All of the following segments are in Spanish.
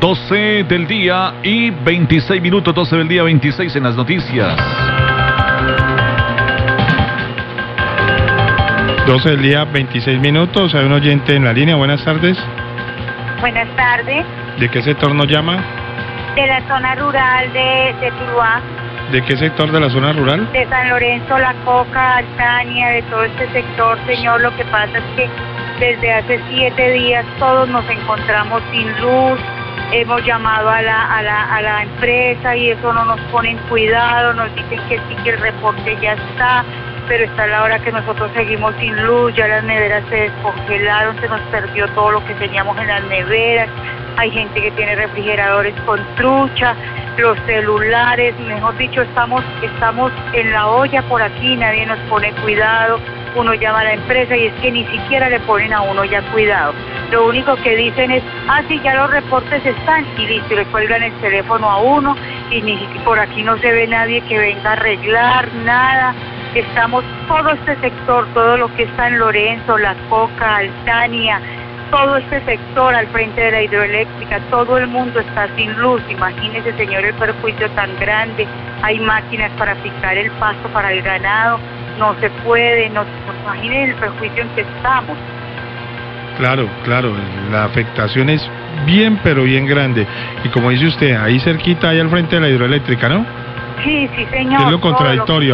12 del día y 26 minutos, 12 del día 26 en las noticias. 12 del día 26 minutos, hay un oyente en la línea, buenas tardes. Buenas tardes. ¿De qué sector nos llama? De la zona rural de Tuluá. ¿De qué sector de la zona rural? De San Lorenzo, La Coca, Altania, de todo este sector, señor. Lo que pasa es que desde hace 7 días todos nos encontramos sin luz. Hemos llamado a la empresa y eso no nos ponen cuidado, nos dicen que sí, que el reporte ya está, pero está la hora que nosotros seguimos sin luz, ya las neveras se descongelaron, se nos perdió todo lo que teníamos en las neveras, hay gente que tiene refrigeradores con trucha, los celulares, mejor dicho, estamos en la olla por aquí, nadie nos pone cuidado, uno llama a la empresa y es que ni siquiera le ponen a uno ya cuidado. Lo único que dicen es, sí, ya los reportes están, y listo, le cuelgan el teléfono a uno, y ni siquiera por aquí no se ve nadie que venga a arreglar, nada. Estamos, todo este sector, todo lo que es San Lorenzo, La Coca, Altania, todo este sector al frente de la hidroeléctrica, todo el mundo está sin luz. Imagínese, señor, el perjuicio tan grande. Hay máquinas para picar el pasto para el ganado, no se puede, imagínese el perjuicio en que estamos. Claro, la afectación es bien, pero bien grande. Y como dice usted, ahí cerquita, ahí al frente de la hidroeléctrica, ¿no? Sí, señor. Es lo contradictorio.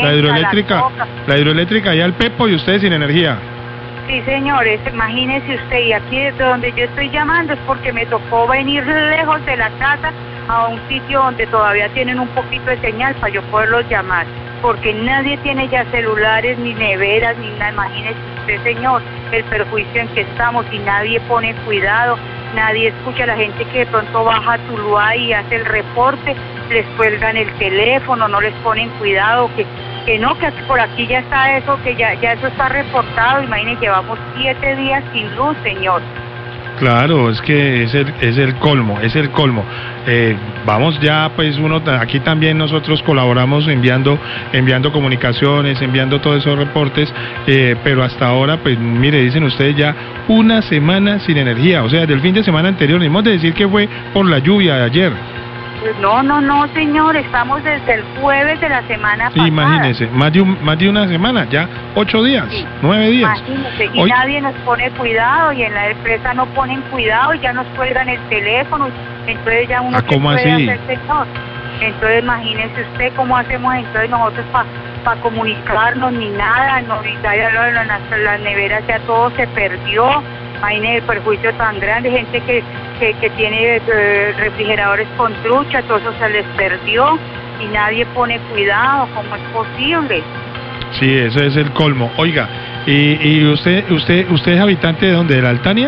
La hidroeléctrica allá al Pepo y ustedes sin energía. Sí, señores, imagínese usted, y aquí desde donde yo estoy llamando es porque me tocó venir lejos de la casa a un sitio donde todavía tienen un poquito de señal para yo poderlos llamar, porque nadie tiene ya celulares, ni neveras, ni nada. Imagínese usted, señor, el perjuicio en que estamos, y nadie pone cuidado, nadie escucha a la gente que de pronto baja a Tuluá y hace el reporte, les cuelgan el teléfono, no les ponen cuidado, que por aquí ya está eso, que ya eso está reportado. Imagínense, llevamos 7 días sin luz, señor. Claro, es que es el colmo. Vamos ya, pues aquí también nosotros colaboramos enviando comunicaciones, enviando todos esos reportes, pero hasta ahora, pues mire, dicen ustedes ya una semana sin energía, o sea, del fin de semana anterior, no hemos de decir que fue por la lluvia de ayer. No, señor, estamos desde el jueves de la semana pasada. Imagínese, más de una semana, ya 8 días, sí. 9 días. Imagínese, y nadie nos pone cuidado, y en la empresa no ponen cuidado, y ya nos cuelgan el teléfono, entonces ya uno ¿cómo puede así? hacer, señor. Entonces imagínese usted cómo hacemos entonces nosotros para comunicarnos, ni nada, las neveras ya todo se perdió. Imagínese el perjuicio tan grande, gente que tiene refrigeradores con trucha, todo eso se les perdió y nadie pone cuidado. ¿Cómo es posible? Sí, eso es el colmo. Oiga, ¿y usted es habitante de dónde? ¿De la Altania?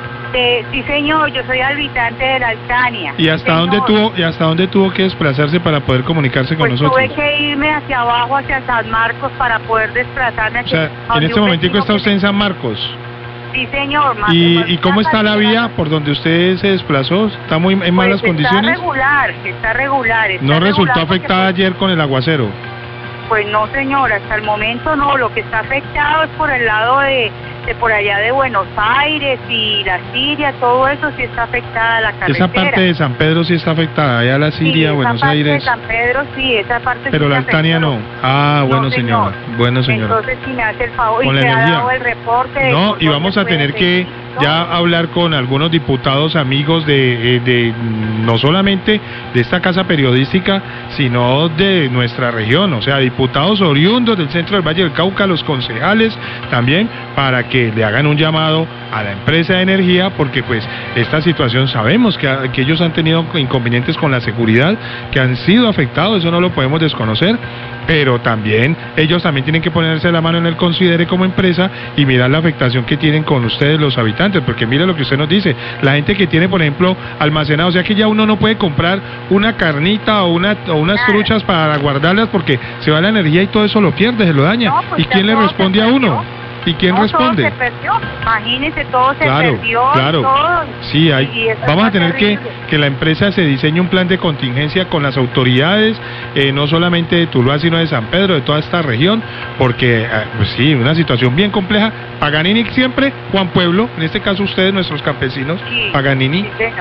Sí, señor, yo soy habitante de la Altania. ¿Y hasta dónde tuvo que desplazarse para poder comunicarse con nosotros? Tuve que irme hacia abajo, hacia San Marcos, para poder desplazarme. O sea, en este momentico está usted en San Marcos. Sí, señor. ¿Y cómo está la vía por donde usted se desplazó? ¿Está en malas condiciones? Está regular. ¿No resultó afectada ayer con el aguacero? Pues no, señor, hasta el momento no. Lo que está afectado es por el lado de por allá de Buenos Aires y la Siria, todo eso sí está afectada, la carretera. Esa parte de San Pedro sí está afectada, allá la Siria, sí, Buenos Aires. Esa parte de San Pedro sí, esa parte pero sí. La Altania no. Bueno, no, señora. Bueno, señora. Entonces, si me hace el favor, con y la se energía. Ha dado el reporte. No, y vamos a tener que ya hablar con algunos diputados amigos de no solamente de esta casa periodística, sino de nuestra región, o sea, diputados oriundos del centro del Valle del Cauca, los concejales también, para que le hagan un llamado a la empresa de energía, porque pues esta situación sabemos que ellos han tenido inconvenientes con la seguridad, que han sido afectados, eso no lo podemos desconocer, pero también ellos también tienen que ponerse la mano en el considere como empresa y mirar la afectación que tienen con ustedes los habitantes, porque mire lo que usted nos dice, la gente que tiene, por ejemplo, almacenado, o sea que ya uno no puede comprar una carnita o unas truchas para guardarlas porque se va la energía y todo eso lo pierde, se lo daña. No, pues ¿y quién le responde a uno? ¿Y quién responde? Todo se perdió. Imagínese, todo se perdió. Claro, todo. Sí, vamos a tener que la empresa se diseñe un plan de contingencia con las autoridades, no solamente de Tuluá, sino de San Pedro, de toda esta región, porque, pues sí, una situación bien compleja. Paganini siempre, Juan Pueblo, en este caso ustedes, nuestros campesinos, sí, Paganini. Sí,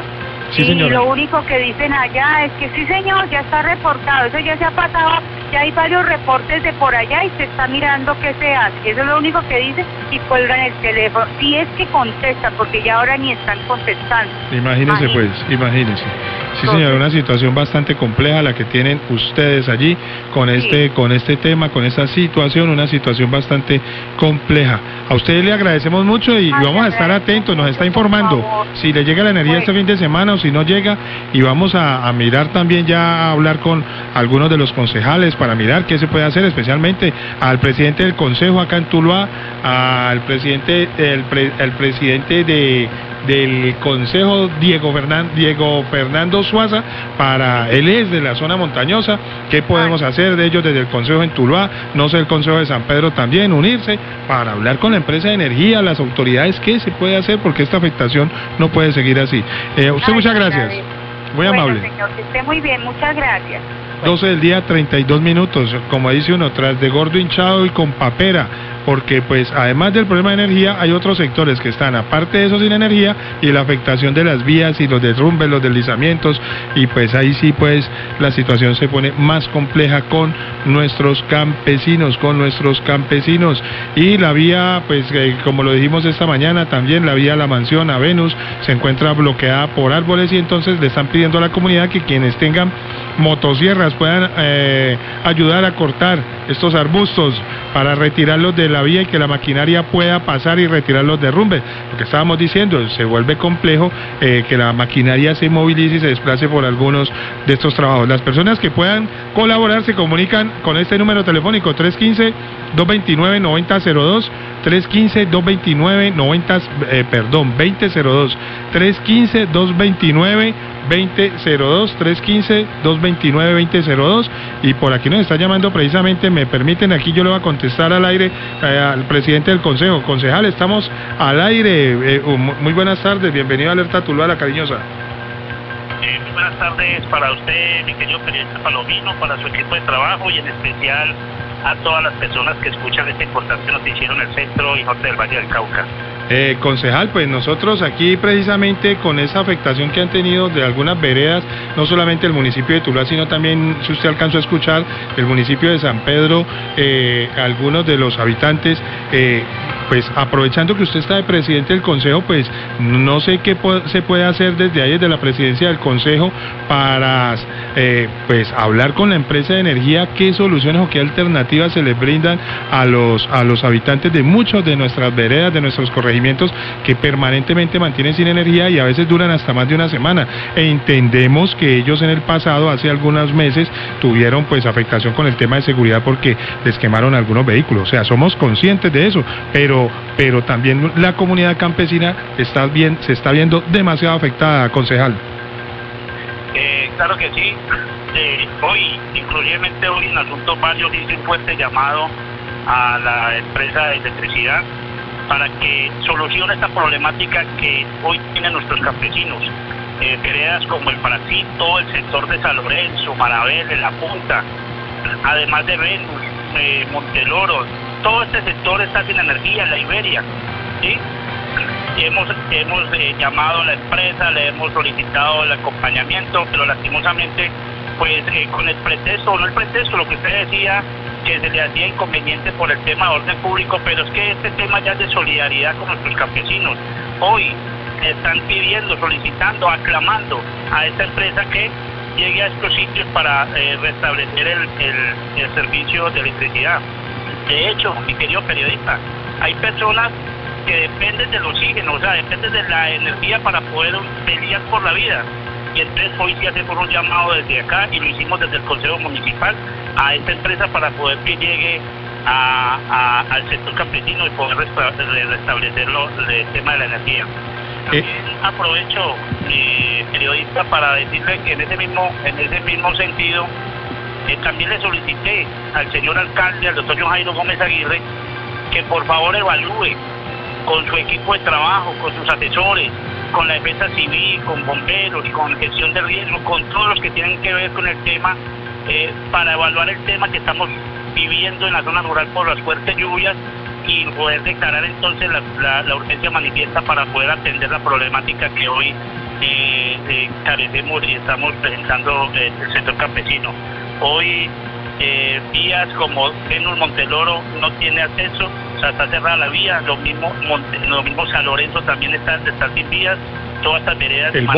Sí, y señora. lo único que dicen allá es que sí, señor, ya está reportado, eso ya se ha pasado, ya hay varios reportes de por allá y se está mirando qué se hace. Eso es lo único que dicen y cuelgan el teléfono. Si es que contestan, porque ya ahora ni están contestando. Imagínese pues, imagínese. Sí, señora, una situación bastante compleja la que tienen ustedes allí con este tema, con esta situación, una situación bastante compleja. A ustedes le agradecemos mucho y vamos a estar atentos, nos está informando si le llega la energía este fin de semana o si no llega, y vamos a mirar también ya a hablar con algunos de los concejales para mirar qué se puede hacer, especialmente al presidente del consejo acá en Tuluá, al presidente del consejo Diego Fernando Suaza, él es de la zona montañosa, qué podemos hacer de ellos desde el consejo en Tuluá, no sé, el consejo de San Pedro también, unirse para hablar con la empresa de energía, las autoridades, qué se puede hacer, porque esta afectación no puede seguir así. Usted muchas gracias, muy amable. Señor, que esté muy bien, muchas gracias. 12 del día, 32 minutos, como dice uno, tras de gordo hinchado y con papera, porque pues además del problema de energía hay otros sectores que están aparte de eso sin energía, y la afectación de las vías y los derrumbes, los deslizamientos, y pues ahí sí pues la situación se pone más compleja con nuestros campesinos, y la vía pues como lo dijimos esta mañana también, la vía a la mansión a Venus se encuentra bloqueada por árboles, y entonces le están pidiendo a la comunidad que quienes tengan motosierras puedan ayudar a cortar estos arbustos para retirarlos de la vía y que la maquinaria pueda pasar y retirar los derrumbes. Lo que estábamos diciendo, se vuelve complejo que la maquinaria se movilice y se desplace por algunos de estos trabajos. Las personas que puedan colaborar se comunican con este número telefónico 315-229-9002, 315-229-2002, 315-229-2002, 315-229-2002, y por aquí nos está llamando precisamente, me permiten, aquí yo le voy a contestar al aire al presidente del consejo. Concejal, estamos al aire, muy buenas tardes, bienvenido a Alerta Tuluá, la cariñosa. Muy buenas tardes para usted, mi querido periodista Palomino, para su equipo de trabajo y en especial a todas las personas que escuchan este importante noticiero en el centro y norte del Valle del Cauca. Concejal, pues nosotros aquí precisamente con esa afectación que han tenido de algunas veredas, no solamente el municipio de Tuluá, sino también, si usted alcanzó a escuchar, el municipio de San Pedro, algunos de los habitantes, pues aprovechando que usted está de presidente del consejo, pues no sé qué se puede hacer desde ahí, desde la presidencia del consejo, para pues hablar con la empresa de energía, qué soluciones o qué alternativas se les brindan a los habitantes de muchos de nuestras veredas, de nuestros corregimientos, que permanentemente mantienen sin energía y a veces duran hasta más de una semana. E entendemos que ellos en el pasado, hace algunos meses, tuvieron pues afectación con el tema de seguridad porque les quemaron algunos vehículos. O sea, somos conscientes de eso, pero también la comunidad campesina se está viendo demasiado afectada, concejal. Claro que sí. Hoy, incluyentemente hoy en Asuntos Varios, hice un fuerte llamado a la empresa de electricidad para que solucione esta problemática que hoy tienen nuestros campesinos. Veredas como el Parací, todo el sector de San Lorenzo, Marabel, La Punta, además de Venus, Monteloro, todo este sector está sin energía, la Iberia, ¿sí? Hemos llamado a la empresa, le hemos solicitado el acompañamiento, pero lastimosamente, pues con el pretexto, o no el pretexto, lo que usted decía, que se le hacía inconveniente por el tema de orden público, pero es que este tema ya es de solidaridad con nuestros campesinos. Hoy están pidiendo, solicitando, aclamando a esta empresa que llegue a estos sitios para restablecer el servicio de electricidad. De hecho, mi querido periodista, hay personas que dependen del oxígeno, o sea, dependen de la energía para poder pelear por la vida. Y entonces hoy sí hacemos un llamado desde acá y lo hicimos desde el Consejo Municipal a esta empresa para poder que llegue al sector campesino y poder restablecer el tema de la energía. También aprovecho, periodista, para decirle que en ese mismo sentido también le solicité al señor alcalde, al doctor Jairo Gómez Aguirre, que por favor evalúe con su equipo de trabajo, con sus asesores, con la defensa civil, con bomberos, con gestión de riesgo, con todos los que tienen que ver con el tema, para evaluar el tema que estamos viviendo en la zona rural por las fuertes lluvias y poder declarar entonces la urgencia manifiesta para poder atender la problemática que hoy carecemos y estamos presentando el sector campesino. Hoy vías como Venus Monteloro no tiene acceso, o sea, está cerrada la vía, lo mismo San Lorenzo también está sin vías, todas estas veredas. El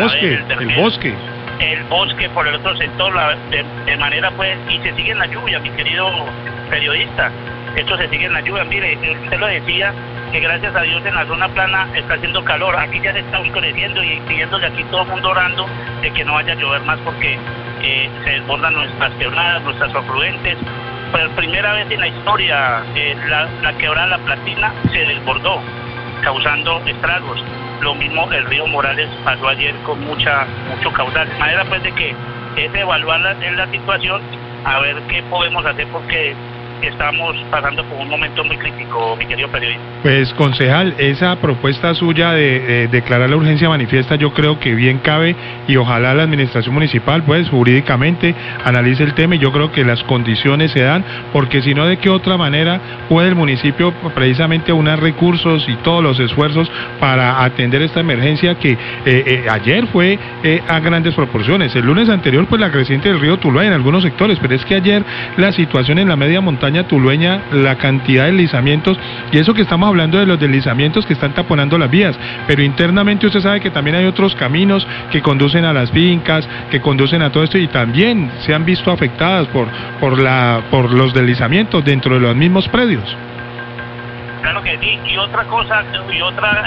bosque por el otro sector, de manera pues, y se sigue en la lluvia, mi querido periodista, esto se sigue en la lluvia. Mire, usted lo decía, que gracias a Dios en la zona plana está haciendo calor, aquí ya se está oscureciendo y pidiéndole aquí todo el mundo orando de que no vaya a llover más porque se desbordan nuestras quebradas, nuestras afluentes. Por primera vez en la historia, la quebrada La Platina se desbordó, causando estragos. Lo mismo el río Morales pasó ayer con mucho caudal. De manera pues de que es evaluar la situación, a ver qué podemos hacer porque estamos pasando por un momento muy crítico, mi querido periodista. Pues, concejal, esa propuesta suya de declarar la urgencia manifiesta yo creo que bien cabe y ojalá la administración municipal pues jurídicamente analice el tema y yo creo que las condiciones se dan porque si no de qué otra manera puede el municipio precisamente unar recursos y todos los esfuerzos para atender esta emergencia que ayer fue a grandes proporciones. El lunes anterior pues la creciente del río Tuluá en algunos sectores, pero es que ayer la situación en la media montaña tulueña, la cantidad de deslizamientos y eso que estamos hablando de los deslizamientos que están taponando las vías, pero internamente usted sabe que también hay otros caminos que conducen a las fincas, que conducen a todo esto y también se han visto afectadas por los deslizamientos dentro de los mismos predios. Claro que sí, y otra cosa, y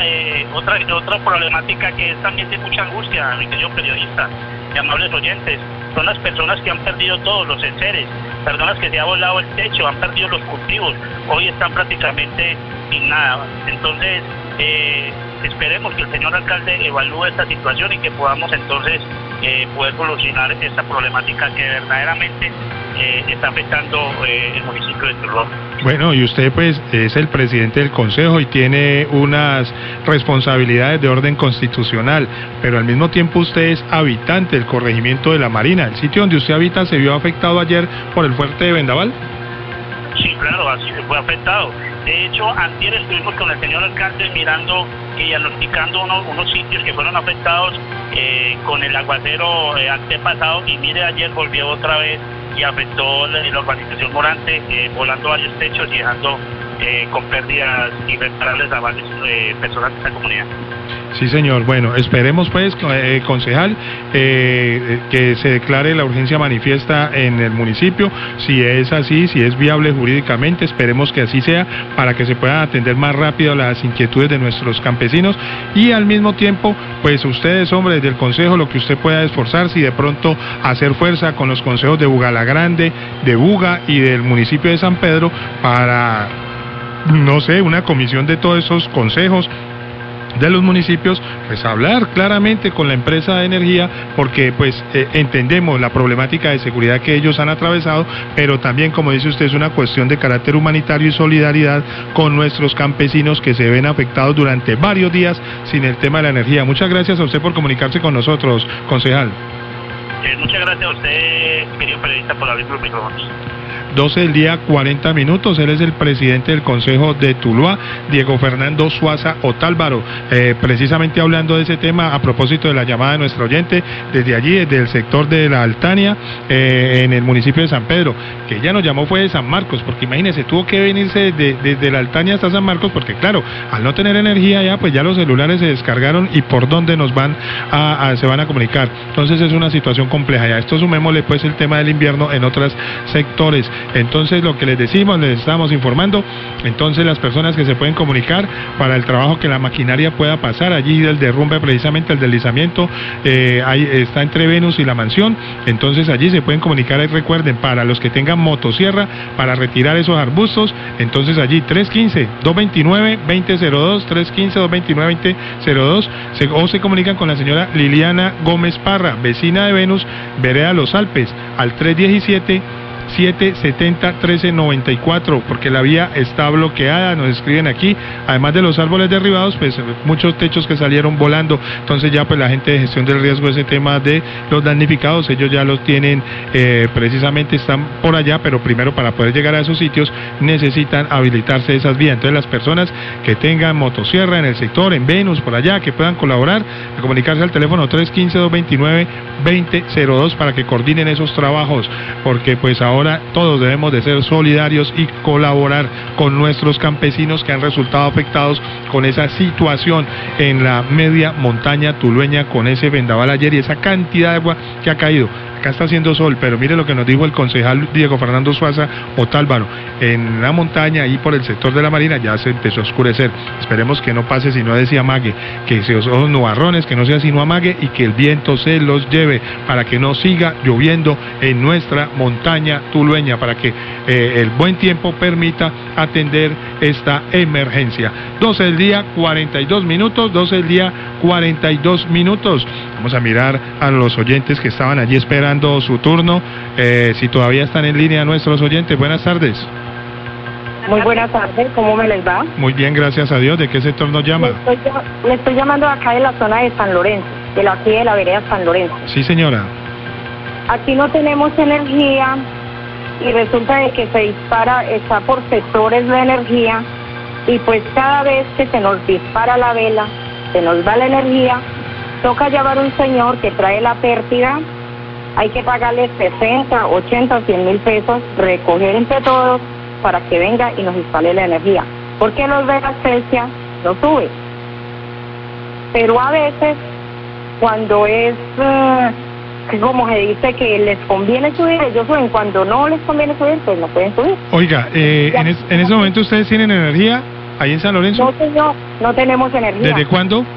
otra problemática que es también de mucha angustia, mi querido periodista y amables oyentes, son las personas que han perdido todos los enseres, personas que se ha volado el techo, han perdido los cultivos, hoy están prácticamente sin nada. Entonces, esperemos que el señor alcalde evalúe esta situación y que podamos entonces poder solucionar esta problemática que verdaderamente está afectando el municipio de Tuluá. Bueno, y usted pues es el presidente del consejo y tiene unas responsabilidades de orden constitucional, pero al mismo tiempo usted es habitante del corregimiento de La Marina. ¿El sitio donde usted habita se vio afectado ayer por el fuerte de vendaval? Sí, claro, así se fue afectado. De hecho, antier estuvimos con el señor alcalde mirando y diagnosticando unos sitios que fueron afectados con el aguacero antepasado y mire, ayer volvió otra vez y afectó la urbanización Morante, volando varios techos y dejando con pérdidas irreparables a varias personas de esta comunidad. Sí, señor. Bueno, esperemos pues, concejal, que se declare la urgencia manifiesta en el municipio. Si es así, si es viable jurídicamente, esperemos que así sea para que se puedan atender más rápido las inquietudes de nuestros campesinos y al mismo tiempo, pues ustedes, hombres del consejo, lo que usted pueda esforzarse y de pronto hacer fuerza con los consejos de Bugalagrande, de Buga y del municipio de San Pedro para, no sé, una comisión de todos esos consejos de los municipios, pues hablar claramente con la empresa de energía, porque pues entendemos la problemática de seguridad que ellos han atravesado, pero también, como dice usted, es una cuestión de carácter humanitario y solidaridad con nuestros campesinos que se ven afectados durante varios días sin el tema de la energía. Muchas gracias a usted por comunicarse con nosotros, concejal. Muchas gracias a usted, querido periodista, por abrir los micrófonos. 12 del día, 40 minutos. Él es el presidente del Consejo de Tuluá, Diego Fernando Suaza Otálvaro, precisamente hablando de ese tema a propósito de la llamada de nuestro oyente desde allí, desde el sector de la Altania, en el municipio de San Pedro, que ella nos llamó fue de San Marcos, porque imagínese, tuvo que venirse desde la Altania hasta San Marcos, porque claro, al no tener energía ya, pues ya los celulares se descargaron y por dónde nos van se van a comunicar. Entonces es una situación compleja ya. Esto sumémosle pues el tema del invierno en otros sectores. Entonces lo que les decimos, les estamos informando, entonces las personas que se pueden comunicar para el trabajo que la maquinaria pueda pasar, allí del derrumbe precisamente, el deslizamiento, ahí está entre Venus y La Mansión, entonces allí se pueden comunicar, y recuerden, para los que tengan motosierra, para retirar esos arbustos, entonces allí 315-229-2002, 315-229-2002, o se comunican con la señora Liliana Gómez Parra, vecina de Venus, vereda Los Alpes, al 317 770-1394, porque la vía está bloqueada, nos escriben aquí, además de los árboles derribados, pues muchos techos que salieron volando, entonces ya pues la gente de gestión del riesgo, ese tema de los damnificados, ellos ya los tienen, precisamente están por allá, pero primero para poder llegar a esos sitios necesitan habilitarse esas vías. Entonces las personas que tengan motosierra en el sector, en Venus, por allá, que puedan colaborar, a comunicarse al teléfono 315-229-2002 para que coordinen esos trabajos, porque pues ahora todos debemos de ser solidarios y colaborar con nuestros campesinos que han resultado afectados con esa situación en la media montaña tulueña, con ese vendaval ayer y esa cantidad de agua que ha caído. Acá está haciendo sol, pero mire lo que nos dijo el concejal Diego Fernando Suaza Otálvaro, en la montaña, ahí por el sector de la Marina, ya se empezó a oscurecer. Esperemos que no pase sino de amague, que esos nubarrones, que no sea sino amague y que el viento se los lleve para que no siga lloviendo en nuestra montaña tulueña, para que el buen tiempo permita atender esta emergencia. 12 del día, 42 minutos, 12 del día, 42 minutos. Vamos a mirar a los oyentes que estaban allí esperando su turno, si todavía están en línea nuestros oyentes. Buenas tardes. Muy buenas tardes, ¿cómo me les va? Muy bien, gracias a Dios. ¿De qué sector nos llama? Le estoy llamando acá de la zona de San Lorenzo, aquí de la vereda San Lorenzo. Sí, señora. Aquí no tenemos energía y resulta de que se dispara, está por sectores la energía, y pues cada vez que se nos dispara la vela, se nos va la energía, toca llamar a un señor que trae la pértiga, hay que pagarle 60, 80, 100 mil pesos, recoger entre todos para que venga y nos instale la energía, porque los de la Celsia no sube. Pero a veces, cuando es, como se dice que les conviene subir, ellos suben, cuando no les conviene subir, pues no pueden subir. Oiga, en ese momento ustedes tienen energía ahí en San Lorenzo. No, señor, no tenemos energía. ¿Desde cuándo?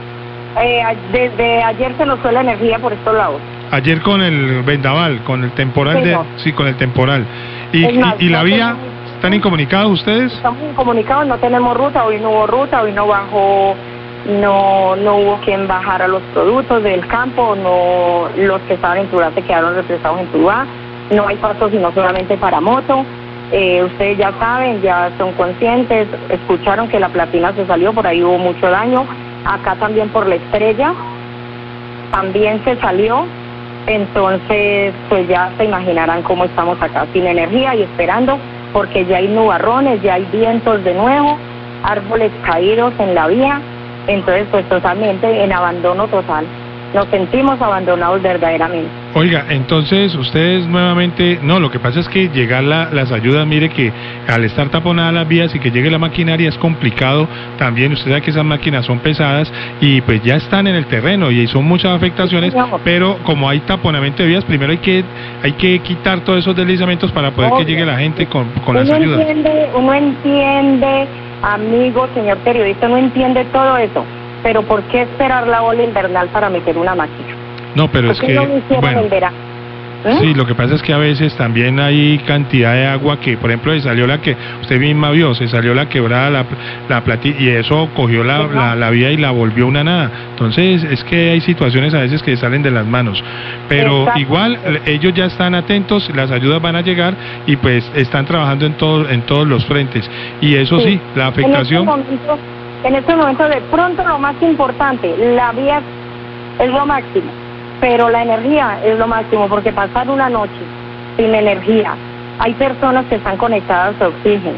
Desde ayer se nos fue la energía por estos lados. Ayer con el vendaval, con el temporal, Sí, no. sí, con el temporal. Es más, ¿Y la no vía? tenemos- ¿Están incomunicados ustedes? Estamos incomunicados, no tenemos ruta, hoy no hubo ruta, hoy no bajó, no hubo quien bajara los productos del campo, no, los que estaban en Tuluá se quedaron represados en Tuluá, no hay paso sino solamente para moto. Ustedes ya saben, ya son conscientes, escucharon que la Platina se salió, por ahí hubo mucho daño, acá también por la Estrella, también se salió, entonces pues ya se imaginarán cómo estamos acá, sin energía y esperando, porque ya hay nubarrones, ya hay vientos de nuevo, árboles caídos en la vía, entonces pues totalmente en abandono total, nos sentimos abandonados verdaderamente. Oiga, entonces ustedes nuevamente, no, lo que pasa es que llegar las ayudas, mire que al estar taponadas las vías y que llegue la maquinaria es complicado también, usted sabe que esas máquinas son pesadas y pues ya están en el terreno y son muchas afectaciones, pero como hay taponamiento de vías, primero hay que quitar todos esos deslizamientos para poder que llegue la gente con las ayudas. Uno entiende, amigo, señor periodista, uno entiende todo eso, pero ¿por qué esperar la ola invernal para meter una máquina? No, pero es que, no lo hicieron bueno, en verano? sí, lo que pasa es que a veces también hay cantidad de agua que, por ejemplo, se salió la que usted misma vio, se salió la quebrada, la platilla, y eso cogió la vía y la volvió una nada. Entonces, es que hay situaciones a veces que salen de las manos. Pero igual, ellos ya están atentos, las ayudas van a llegar y pues están trabajando en todos los frentes. Y eso sí, la afectación... En este momento, de pronto, lo más importante, la vía es lo máximo, pero la energía es lo máximo, porque pasar una noche sin energía, hay personas que están conectadas a oxígeno,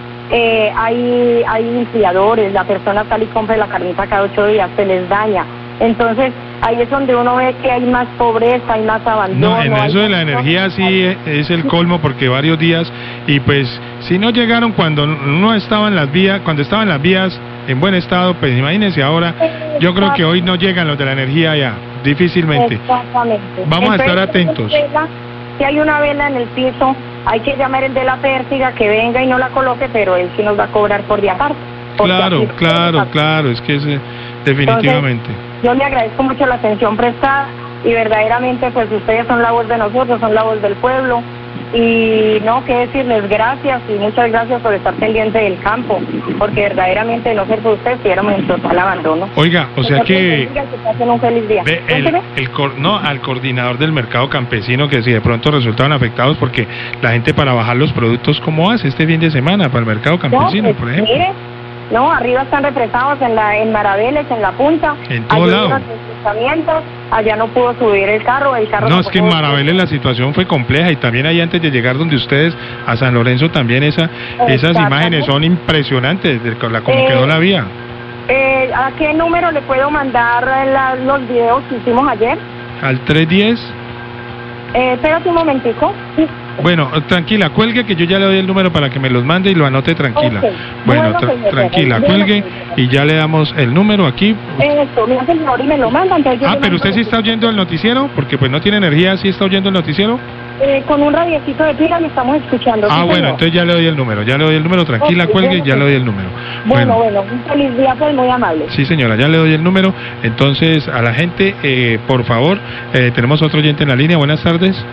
hay enfriadores, la persona sale y compra la carnita cada 8 días, se les daña, entonces ahí es donde uno ve que hay más pobreza, hay más abandono. No, en eso de la energía sí es el colmo, porque varios días, y pues si no llegaron cuando no estaban las vías, cuando estaban las vías en buen estado, pues imagínense ahora, yo creo que hoy no llegan los de la energía ya, difícilmente. Exactamente. Vamos a estar atentos. Si hay una vela en el piso, hay que llamar el de la pértiga que venga y no la coloque, pero él sí nos va a cobrar por día aparte. Claro, es que es definitivamente. Entonces, yo le agradezco mucho la atención prestada y verdaderamente pues ustedes son la voz de nosotros, son la voz del pueblo Y no, qué decirles, gracias y muchas gracias por estar pendiente del campo, porque verdaderamente de no ser por ustedes estuviéramos en total abandono. Oiga, o sea que pasen un feliz día. ve al coordinador del mercado campesino, que si de pronto resultaban afectados porque la gente para bajar los productos, ¿cómo hace este fin de semana para el mercado campesino, No, pues, por ejemplo? Mire, no, arriba están represados en Maraveles, en la punta. En todo lado. Allá no pudo subir el carro No, es que en Maraveles la situación fue compleja y también ahí antes de llegar donde ustedes, a San Lorenzo, también esas imágenes son impresionantes de cómo quedó la vía. ¿A qué número le puedo mandar los videos que hicimos ayer? Al 310. Espérate un momentico. Sí. Bueno, tranquila, cuelgue que yo ya le doy el número para que me los mande y lo anote tranquila. Okay. Bueno, tranquila, cuelgue y ya le damos el número aquí. Eso, me hace el favor y me lo manda. Pero usted sí está oyendo el noticiero, porque pues no tiene energía, ¿sí está oyendo el noticiero? Con un radiecito de pila me estamos escuchando. Ah, bueno, entonces ya le doy el número, tranquila, cuelgue, ya le doy el número. Bueno, un feliz día, pues muy amable. Sí, señora, ya le doy el número. Entonces, a la gente, por favor, tenemos otro oyente en la línea. Buenas tardes.